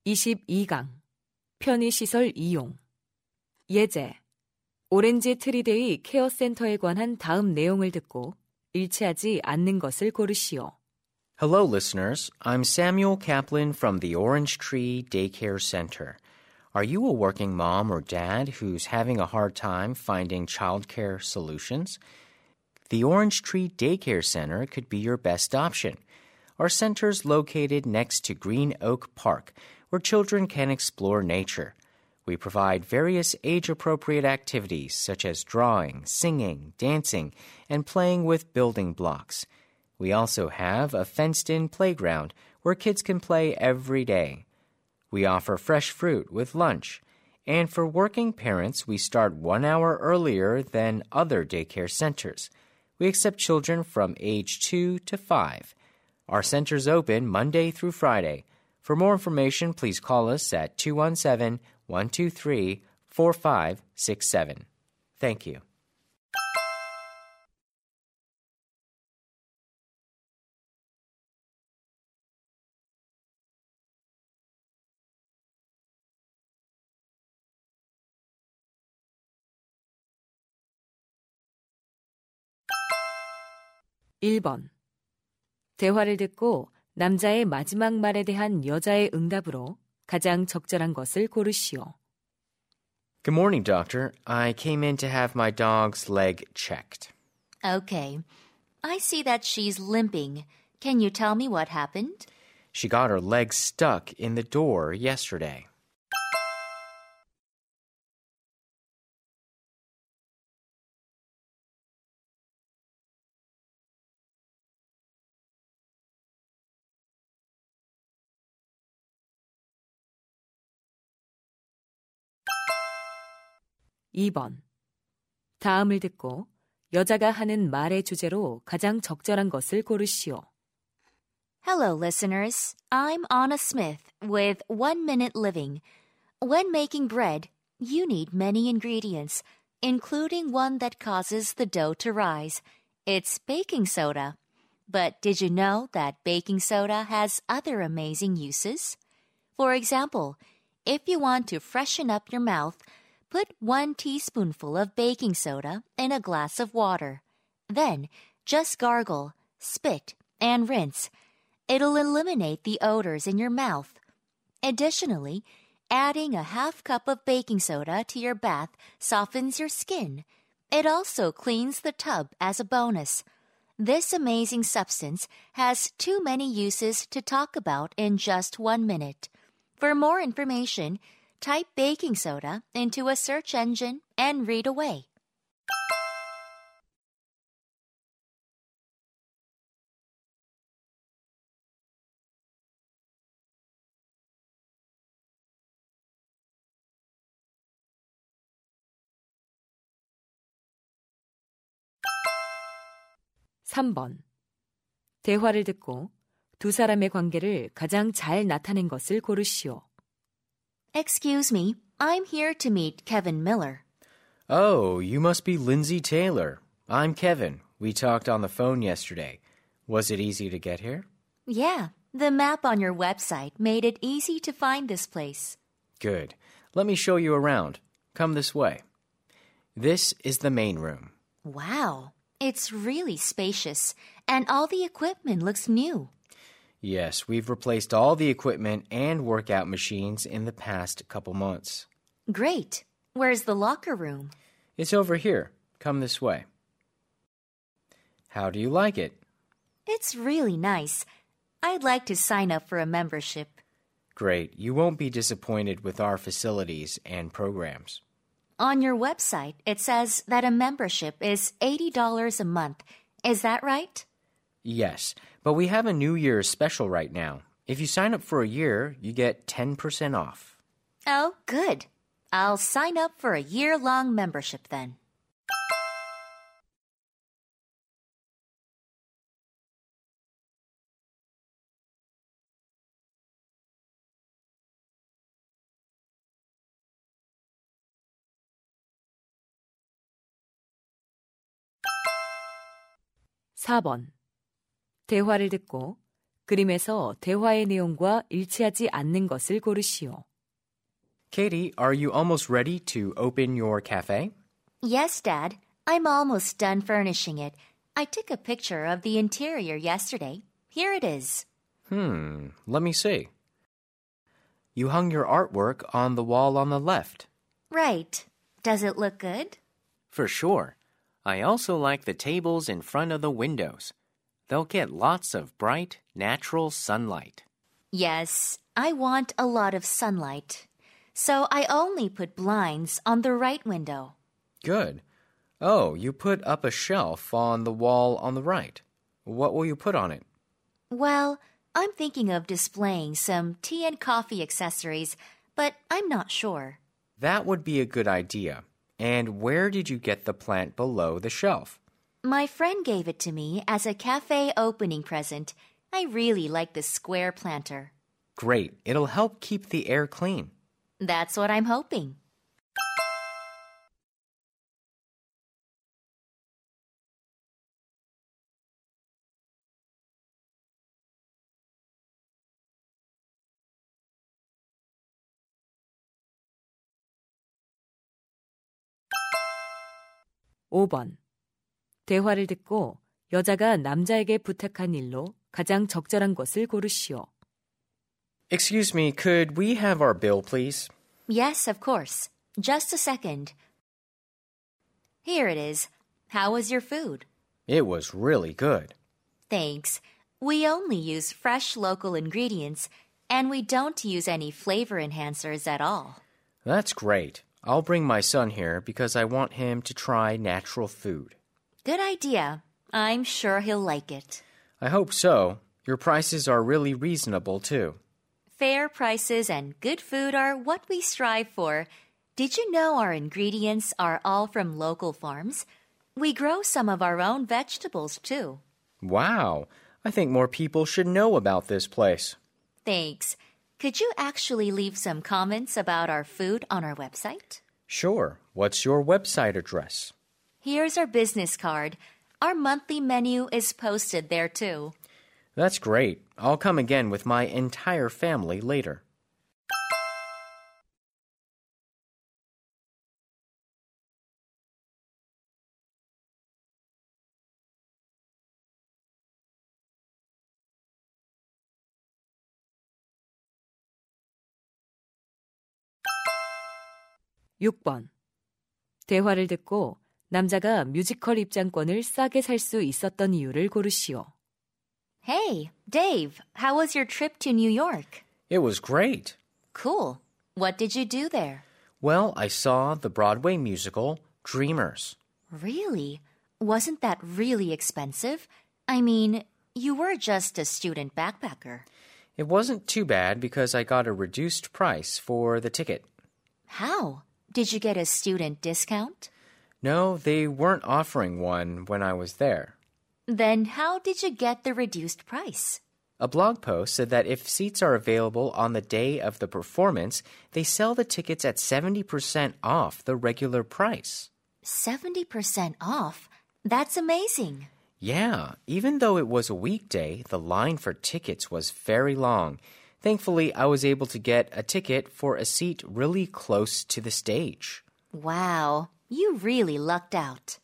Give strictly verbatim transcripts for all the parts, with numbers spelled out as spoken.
이십이 강 편의시설 이용 예제 오렌지 트리데이 케어센터에 관한 다음 내용을 듣고 일치하지 않는 것을 고르시오. Hello, listeners. I'm Samuel Kaplan from the Orange Tree Daycare Center. Are you a working mom or dad who's having a hard time finding childcare solutions? The Orange Tree Daycare Center could be your best option. Our center's located next to Green Oak Park, where children can explore nature. We provide various age-appropriate activities such as drawing, singing, dancing, and playing with building blocks. We also have a fenced-in playground where kids can play every day. We offer fresh fruit with lunch. And for working parents, we start one hour earlier than other daycare centers. We accept children from age two to five. Our center's open Monday through Friday. For more information, please call us at two one seven, one two three, four five six seven. Thank you. 일 번 대화를 듣고 남자의 마지막 말에 대한 여자의 응답으로 가장 적절한 것을 고르시오. Good morning, doctor. I came in to have my dog's leg checked. Okay. I see that she's limping. Can you tell me what happened? She got her leg stuck in the door yesterday. 이 번 다음을 듣고 여자가 하는 말의 주제로 가장 적절한 것을 고르시오. Hello, listeners. I'm Anna Smith with One Minute Living. When making bread, you need many ingredients, including one that causes the dough to rise. It's baking soda. But did you know that baking soda has other amazing uses? For example, if you want to freshen up your mouth, put one teaspoonful of baking soda in a glass of water. Then, just gargle, spit, and rinse. It'll eliminate the odors in your mouth. Additionally, adding a half cup of baking soda to your bath softens your skin. It also cleans the tub as a bonus. This amazing substance has too many uses to talk about in just one minute. For more information, type baking soda into a search engine and read away. 삼 번 대화를 듣고 두 사람의 관계를 가장 잘 나타낸 것을 고르시오. Excuse me, I'm here to meet Kevin Miller. Oh, you must be Lindsay Taylor. I'm Kevin. We talked on the phone yesterday. Was it easy to get here? Yeah, the map on your website made it easy to find this place. Good. Let me show you around. Come this way. This is the main room. Wow, it's really spacious, and all the equipment looks new. Yes, we've replaced all the equipment and workout machines in the past couple months. Great. Where's the locker room? It's over here. Come this way. How do you like it? It's really nice. I'd like to sign up for a membership. Great. You won't be disappointed with our facilities and programs. On your website, it says that a membership is eighty dollars a month. Is that right? Yes, but we have a New Year's special right now. If you sign up for a year, you get ten percent off. Oh, good. I'll sign up for a year-long membership then. 사 번 대화를 듣고 그림에서 대화의 내용과 일치하지 않는 것을 고르시오. Katie, are you almost ready to open your cafe? Yes, Dad. I'm almost done furnishing it. I took a picture of the interior yesterday. Here it is. Hmm, let me see. You hung your artwork on the wall on the left. Right. Does it look good? For sure. I also like the tables in front of the windows. They'll get lots of bright, natural sunlight. Yes, I want a lot of sunlight. So I only put blinds on the right window. Good. Oh, you put up a shelf on the wall on the right. What will you put on it? Well, I'm thinking of displaying some tea and coffee accessories, but I'm not sure. That would be a good idea. And where did you get the plant below the shelf? My friend gave it to me as a cafe opening present. I really like the square planter. Great. It'll help keep the air clean. That's what I'm hoping. 오 번. 대화를 듣고 여자가 남자에게 부탁한 일로 가장 적절한 것을 고르시오. Excuse me, could we have our bill, please? Yes, of course. Just a second. Here it is. How was your food? It was really good. Thanks. We only use fresh local ingredients, and we don't use any flavor enhancers at all. That's great. I'll bring my son here because I want him to try natural food. Good idea. I'm sure he'll like it. I hope so. Your prices are really reasonable, too. Fair prices and good food are what we strive for. Did you know our ingredients are all from local farms? We grow some of our own vegetables, too. Wow. I think more people should know about this place. Thanks. Could you actually leave some comments about our food on our website? Sure. What's your website address? Here's our business card. Our monthly menu is posted there, too. That's great. I'll come again with my entire family later. 육 번. 대화를 듣고 남자가 뮤지컬 입장권을 싸게 살 수 있었던 이유를 고르시오. Hey, Dave, how was your trip to New York? It was great. Cool. What did you do there? Well, I saw the Broadway musical, Dreamers. Really? Wasn't that really expensive? I mean, you were just a student backpacker. It wasn't too bad because I got a reduced price for the ticket. How? Did you get a student discount? No, they weren't offering one when I was there. Then how did you get the reduced price? A blog post said that if seats are available on the day of the performance, they sell the tickets at seventy percent off the regular price. seventy percent off? That's amazing. Yeah, even though it was a weekday, the line for tickets was very long. Thankfully, I was able to get a ticket for a seat really close to the stage. Wow, you really lucked out.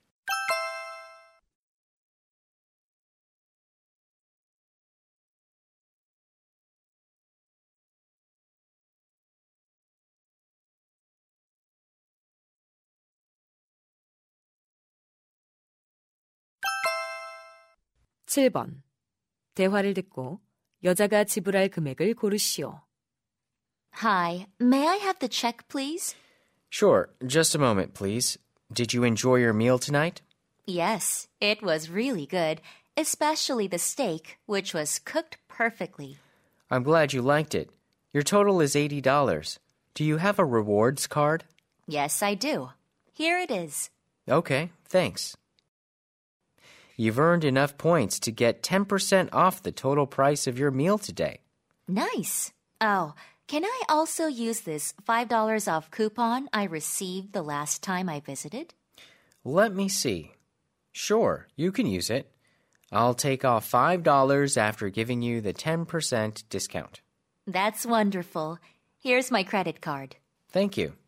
칠 번. 대화를 듣고 여자가 지불할 금액을 고르시오. Hi, may I have the check, please? Sure, just a moment, please. Did you enjoy your meal tonight? Yes, it was really good, especially the steak, which was cooked perfectly. I'm glad you liked it. Your total is eighty dollars. Do you have a rewards card? Yes, I do. Here it is. Okay, thanks. You've earned enough points to get ten percent off the total price of your meal today. Nice. Oh, can I also use this five dollars off coupon I received the last time I visited? Let me see. Sure, you can use it. I'll take off five dollars after giving you the ten percent discount. That's wonderful. Here's my credit card. Thank you.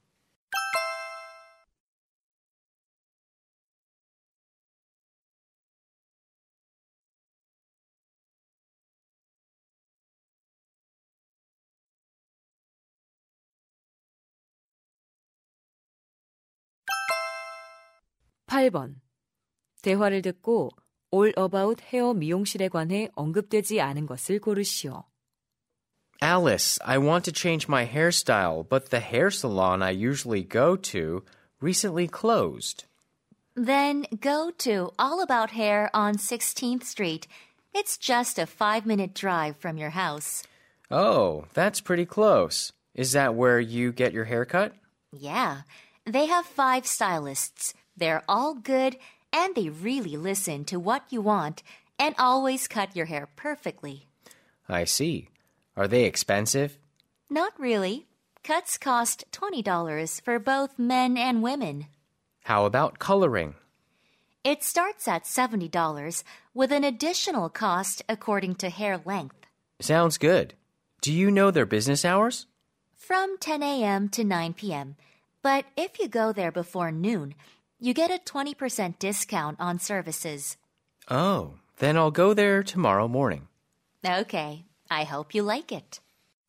팔 번. 대화를 듣고 All About 헤어 미용실에 관해 언급되지 않은 것을 고르시오. Alice, I want to change my hairstyle, but the hair salon I usually go to recently closed. Then go to All About Hair on sixteenth Street. It's just a five-minute drive from your house. Oh, that's pretty close. Is that where you get your hair cut? Yeah, they have five stylists. They're all good, and they really listen to what you want and always cut your hair perfectly. I see. Are they expensive? Not really. Cuts cost twenty dollars for both men and women. How about coloring? It starts at seventy dollars with an additional cost according to hair length. Sounds good. Do you know their business hours? From ten a.m. to nine p.m. But if you go there before noon, you get a twenty percent discount on services. Oh, then I'll go there tomorrow morning. Okay, I hope you like it.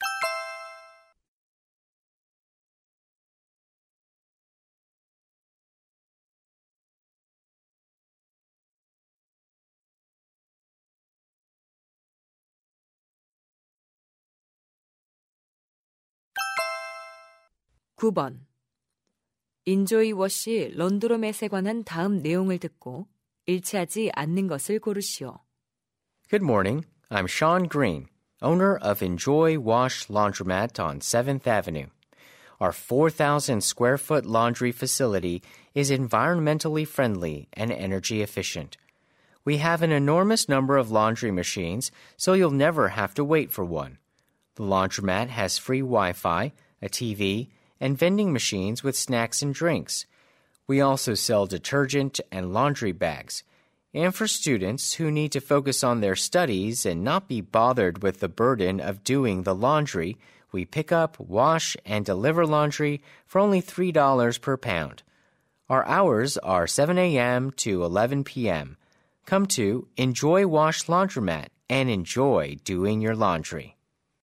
구 번. 인조이 워시 런드로맷에 관한 다음 내용을 듣고 일치하지 않는 것을 고르시오. Good morning. I'm Sean Green, owner of Enjoy Wash Laundromat on seventh Avenue. Our four thousand square foot laundry facility is environmentally friendly and energy efficient. We have an enormous number of laundry machines, so you'll never have to wait for one. The laundromat has free Wi-Fi, a T V, and vending machines with snacks and drinks. We also sell detergent and laundry bags. And for students who need to focus on their studies and not be bothered with the burden of doing the laundry, we pick up, wash, and deliver laundry for only three dollars per pound. Our hours are seven a.m. to eleven p.m. Come to Enjoy Wash Laundromat and enjoy doing your laundry.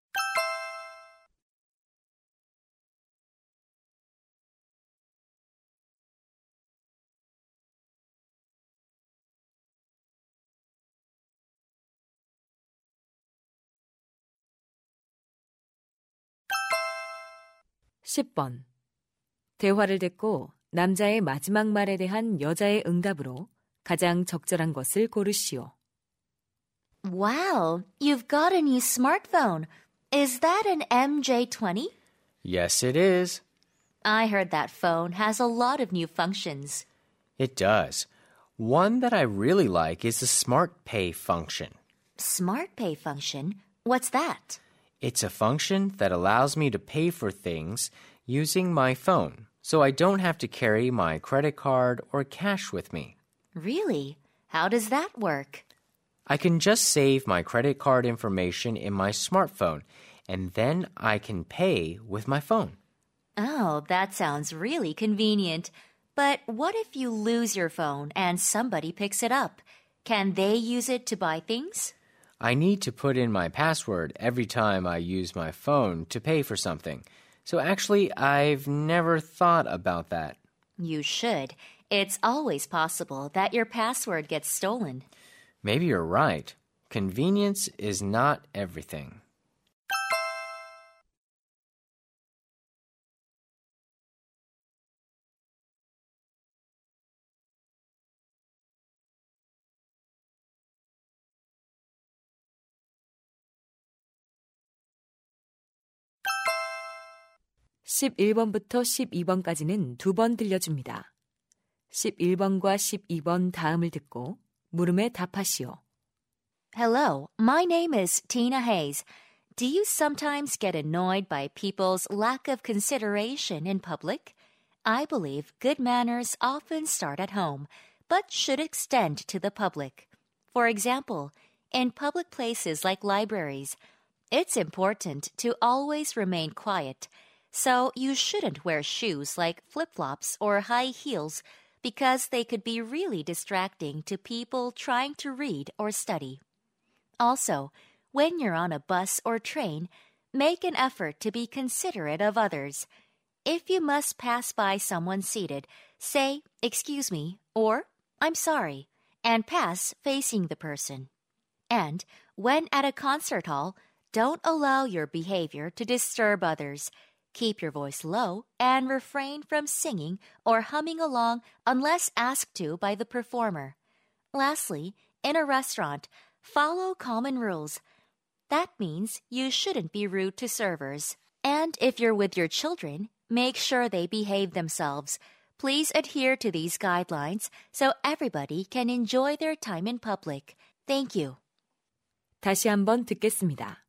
십 번. 대화를 듣고 남자의 마지막 말에 대한 여자의 응답으로 가장 적절한 것을 고르시오. Wow, you've got a new smartphone. Is that an M J twenty? Yes, it is. I heard that phone has a lot of new functions. It does. One that I really like is the Smart Pay function. Smart Pay function? What's that? It's a function that allows me to pay for things using my phone, so I don't have to carry my credit card or cash with me. Really? How does that work? I can just save my credit card information in my smartphone, and then I can pay with my phone. Oh, that sounds really convenient. But what if you lose your phone and somebody picks it up? Can they use it to buy things? I need to put in my password every time I use my phone to pay for something. So actually, I've never thought about that. You should. It's always possible that your password gets stolen. Maybe you're right. Convenience is not everything. 십일 번부터 십이 번까지는 두 번 들려줍니다. 십일 번과 십이 번 다음을 듣고 물음에 답하시오. Hello, my name is Tina Hayes. Do you sometimes get annoyed by people's lack of consideration in public? I believe good manners often start at home, but should extend to the public. For example, in public places like libraries, it's important to always remain quiet, so you shouldn't wear shoes like flip-flops or high heels because they could be really distracting to people trying to read or study. Also, when you're on a bus or train, make an effort to be considerate of others. If you must pass by someone seated, say, "Excuse me," or "I'm sorry," and pass facing the person. And when at a concert hall, don't allow your behavior to disturb others. Keep your voice low and refrain from singing or humming along unless asked to by the performer. Lastly, in a restaurant, follow common rules. That means you shouldn't be rude to servers. And if you're with your children, make sure they behave themselves. Please adhere to these guidelines so everybody can enjoy their time in public. Thank you. 다시 한번 듣겠습니다.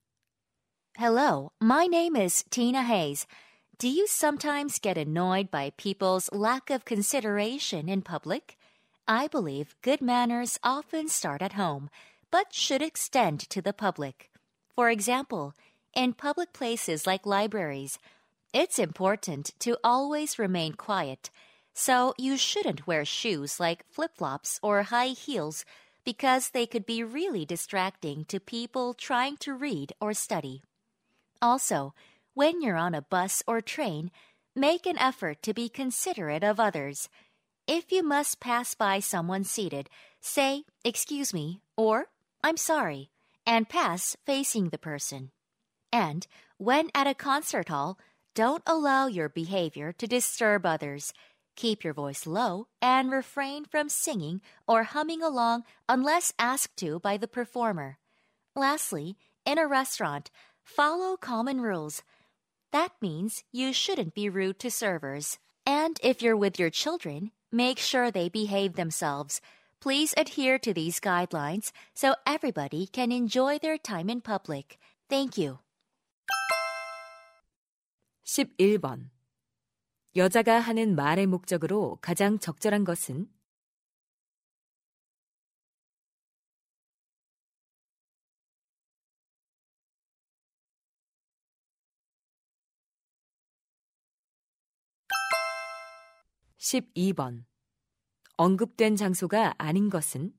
Hello, my name is Tina Hayes. Do you sometimes get annoyed by people's lack of consideration in public? I believe good manners often start at home, but should extend to the public. For example, in public places like libraries, it's important to always remain quiet, so you shouldn't wear shoes like flip-flops or high heels because they could be really distracting to people trying to read or study. Also, when you're on a bus or train, make an effort to be considerate of others. If you must pass by someone seated, say, "Excuse me," or "I'm sorry," and pass facing the person. And when at a concert hall, don't allow your behavior to disturb others. Keep your voice low and refrain from singing or humming along unless asked to by the performer. Lastly, in a restaurant, follow common rules. That means you shouldn't be rude to servers. And if you're with your children, make sure they behave themselves. Please adhere to these guidelines so everybody can enjoy their time in public. Thank you. 십일 번. 여자가 하는 말의 목적으로 가장 적절한 것은? 십이 번. 언급된 장소가 아닌 것은?